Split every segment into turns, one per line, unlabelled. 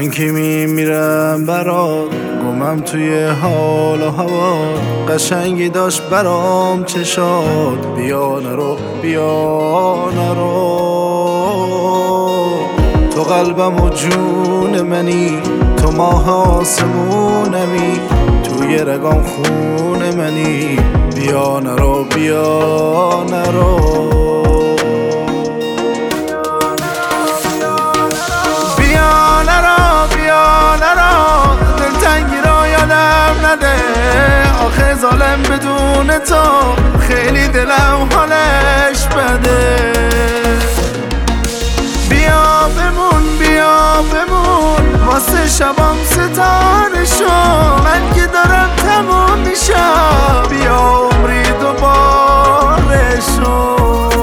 من که میمیرم برات، گمم توی حال و هوا. قشنگی داشت برام چشات، بیا نرو بیا نرو. تو قلبم و جون منی، تو ماه آسمونمی، توی رگام خون منی، بیا نرو بیا نرو. بیا نرو بیا نرو، دلتنگی را یادم نده، آخه ظالم بدون تو خیلی دلم حالش بده. بیا بمون واسه شبام ستاره شو، من که دارم تموم میشم، بیا عمری دوباره شو.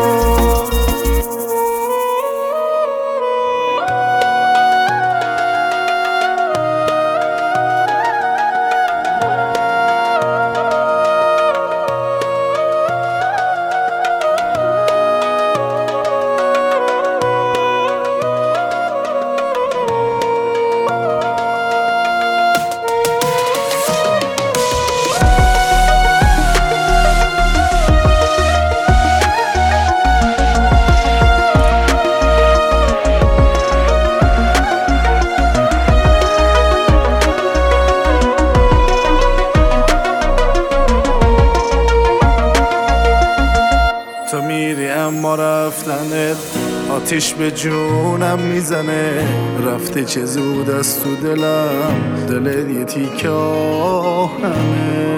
تو میری اما رفتنت آتیش به جونم میزنه، رفته چه زود از تو دلم، دلت یه تیکه آهنه.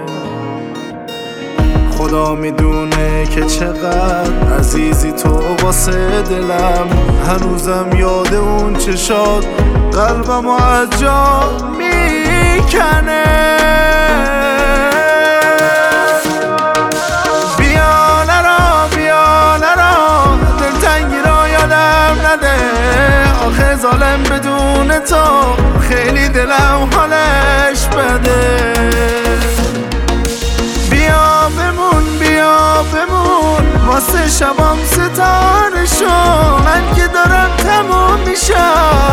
خدا میدونه که چقدر عزیزی تو واسه دلم، هنوزم یاد اون چشات قلبم و از جا میکنه. آخه ظالم بدون تو خیلی دلم حالش بده. بیا بمون واسه شبام ستاره شو، من که دارم تموم میشم،